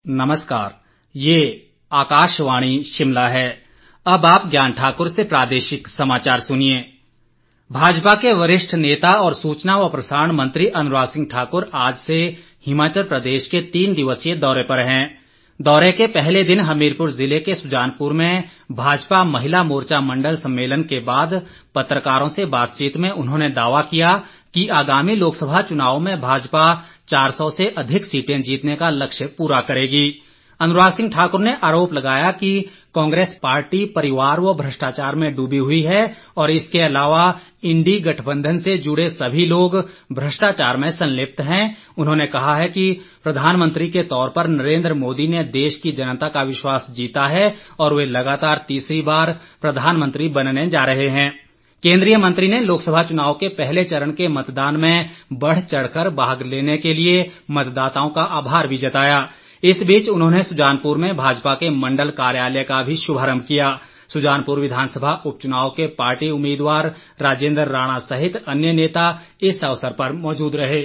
नमस्कार, ये आकाशवाणी शिमला है। अब आप ज्ञान ठाकुर से प्रादेशिक समाचार सुनिए। भाजपा के वरिष्ठ नेता और सूचना व प्रसारण मंत्री अनुराग सिंह ठाकुर आज से हिमाचल प्रदेश के 3 दिवसीय दौरे पर हैं। दौरे के पहले दिन हमीरपुर जिले के सुजानपुर में भाजपा महिला मोर्चा मंडल सम्मेलन के बाद पत्रकारों से बातचीत में उन्होंने दावा किया कि आगामी लोकसभा चुनाव में भाजपा 400 से अधिक सीटें जीतने का लक्ष्य पूरा करेगी। अनुराग सिंह ठाकुर ने आरोप लगाया कि कांग्रेस पार्टी परिवार व भ्रष्टाचार में डूबी हुई है और इसके अलावा इंडी गठबंधन से जुड़े सभी लोग भ्रष्टाचार में संलिप्त हैं। उन्होंने कहा है कि प्रधानमंत्री के तौर पर नरेंद्र मोदी ने देश की जनता का विश्वास जीता है और वे लगातार तीसरी बार प्रधानमंत्री बनने जा रहे हैं। केंद्रीय मंत्री ने लोकसभा चुनाव के पहले चरण के मतदान में बढ़ चढ़कर भाग लेने के लिए मतदाताओं का आभार भी जताया। इस बीच उन्होंने सुजानपुर में भाजपा के मंडल कार्यालय का भी शुभारंभ किया। सुजानपुर विधानसभा उपचुनाव के पार्टी उम्मीदवार राजेंद्र राणा सहित अन्य नेता इस अवसर पर मौजूद रहे।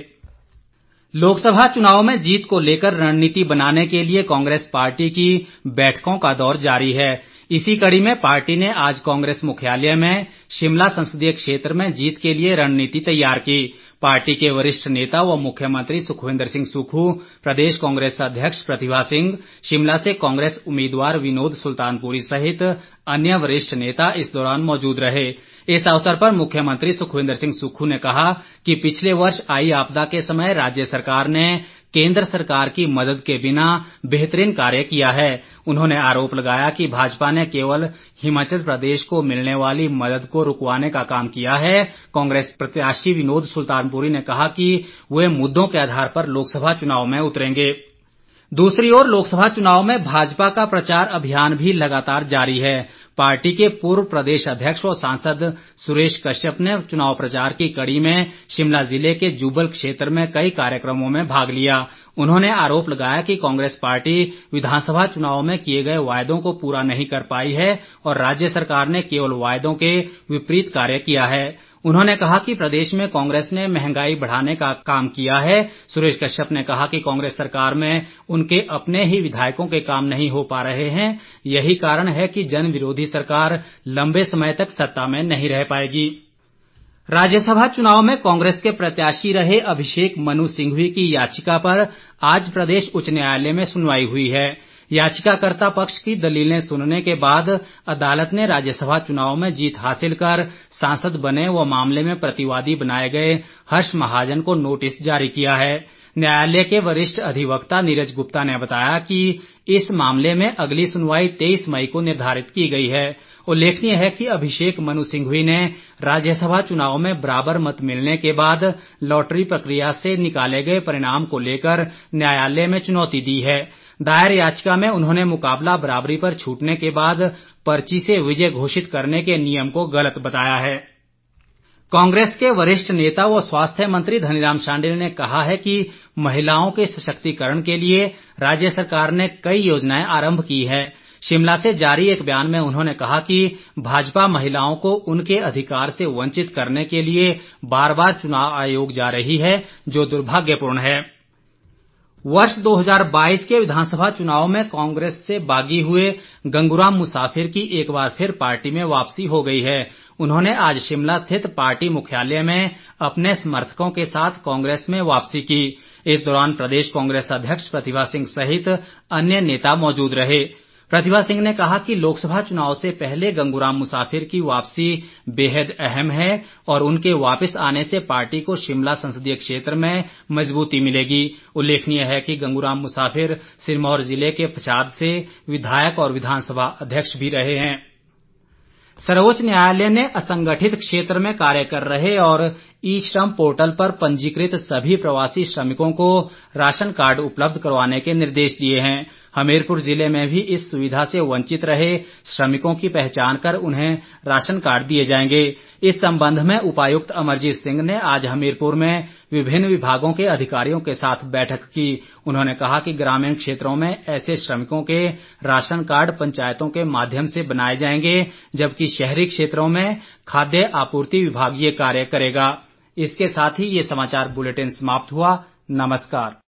लोकसभा चुनाव में जीत को लेकर रणनीति बनाने के लिए कांग्रेस पार्टी की बैठकों का दौर जारी है। इसी कड़ी में पार्टी ने आज कांग्रेस मुख्यालय में शिमला संसदीय क्षेत्र में जीत के लिए रणनीति तैयार की। पार्टी के वरिष्ठ नेता व मुख्यमंत्री सुखविंदर सिंह सुक्खू, प्रदेश कांग्रेस अध्यक्ष प्रतिभा सिंह, शिमला से कांग्रेस उम्मीदवार विनोद सुल्तानपुरी सहित अन्य वरिष्ठ नेता इस दौरान मौजूद रहे। इस अवसर पर मुख्यमंत्री सुखविंदर सिंह सुक्खू ने कहा कि पिछले वर्ष आई आपदा के समय राज्य सरकार ने केंद्र सरकार की मदद के बिना बेहतरीन कार्य किया है। उन्होंने आरोप लगाया कि भाजपा ने केवल हिमाचल प्रदेश को मिलने वाली मदद को रुकवाने का काम किया है। कांग्रेस प्रत्याशी विनोद सुल्तानपुरी ने कहा कि वे मुद्दों के आधार पर लोकसभा चुनाव में उतरेंगे। दूसरी ओर लोकसभा चुनाव में भाजपा का प्रचार अभियान भी लगातार जारी है। पार्टी के पूर्व प्रदेश अध्यक्ष व सांसद सुरेश कश्यप ने चुनाव प्रचार की कड़ी में शिमला जिले के जुब्बल क्षेत्र में कई कार्यक्रमों में भाग लिया। उन्होंने आरोप लगाया कि कांग्रेस पार्टी विधानसभा चुनाव में किए गए वायदों को पूरा नहीं कर पाई है और राज्य सरकार ने केवल वायदों के विपरीत कार्य किया है। उन्होंने कहा कि प्रदेश में कांग्रेस ने महंगाई बढ़ाने का काम किया है। सुरेश कश्यप ने कहा कि कांग्रेस सरकार में उनके अपने ही विधायकों के काम नहीं हो पा रहे हैं। यही कारण है कि जन विरोधी सरकार लंबे समय तक सत्ता में नहीं रह पाएगी। राज्यसभा चुनाव में कांग्रेस के प्रत्याशी रहे अभिषेक मनु सिंघवी की याचिका पर आज प्रदेश उच्च न्यायालय में सुनवाई हुई है। याचिकाकर्ता पक्ष की दलीलें सुनने के बाद अदालत ने राज्यसभा चुनाव में जीत हासिल कर सांसद बने व मामले में प्रतिवादी बनाए गए हर्ष महाजन को नोटिस जारी किया है। न्यायालय के वरिष्ठ अधिवक्ता नीरज गुप्ता ने बताया कि इस मामले में अगली सुनवाई 23 मई को निर्धारित की गई है। उल्लेखनीय है कि अभिषेक मनु सिंघवी ने राज्यसभा चुनाव में बराबर मत मिलने के बाद लॉटरी प्रक्रिया से निकाले गए परिणाम को लेकर न्यायालय में चुनौती दी है। दायर याचिका में उन्होंने मुकाबला बराबरी पर छूटने के बाद पर्ची से विजय घोषित करने के नियम को गलत बताया है। कांग्रेस के वरिष्ठ नेता व स्वास्थ्य मंत्री धनीराम शांडिल ने कहा है कि महिलाओं के सशक्तिकरण के लिए राज्य सरकार ने कई योजनाएं आरंभ की हैं। शिमला से जारी एक बयान में उन्होंने कहा कि भाजपा महिलाओं को उनके अधिकार से वंचित करने के लिए बार-बार चुनाव आयोग जा रही है, जो दुर्भाग्यपूर्ण है। वर्ष 2022 के विधानसभा चुनाव में कांग्रेस से बागी हुए गंगूराम मुसाफिर की एक बार फिर पार्टी में वापसी हो गई है। उन्होंने आज शिमला स्थित पार्टी मुख्यालय में अपने समर्थकों के साथ कांग्रेस में वापसी की। इस दौरान प्रदेश कांग्रेस अध्यक्ष प्रतिभा सिंह सहित अन्य नेता मौजूद रहे। प्रतिभा सिंह ने कहा कि लोकसभा चुनाव से पहले गंगूराम मुसाफिर की वापसी बेहद अहम है और उनके वापस आने से पार्टी को शिमला संसदीय क्षेत्र में मजबूती मिलेगी। उल्लेखनीय है कि गंगूराम मुसाफिर सिरमौर जिले के पच्छाद से विधायक और विधानसभा अध्यक्ष भी रहे हैं। सर्वोच्च न्यायालय ने असंगठित क्षेत्र में कार्य कर रहे और ई श्रम पोर्टल पर पंजीकृत सभी प्रवासी श्रमिकों को राशन कार्ड उपलब्ध करवाने के निर्देश दिए हैं। हमीरपुर जिले में भी इस सुविधा से वंचित रहे श्रमिकों की पहचान कर उन्हें राशन कार्ड दिए जाएंगे। इस संबंध में उपायुक्त अमरजीत सिंह ने आज हमीरपुर में विभिन्न विभागों के अधिकारियों के साथ बैठक की। उन्होंने कहा कि ग्रामीण क्षेत्रों में ऐसे श्रमिकों के राशन कार्ड पंचायतों के माध्यम से बनाए जाएंगे, जबकि शहरी क्षेत्रों में खाद्य आपूर्ति विभाग ये कार्य करेगा। इसके साथ ही ये समाचार बुलेटिन समाप्त हुआ। नमस्कार।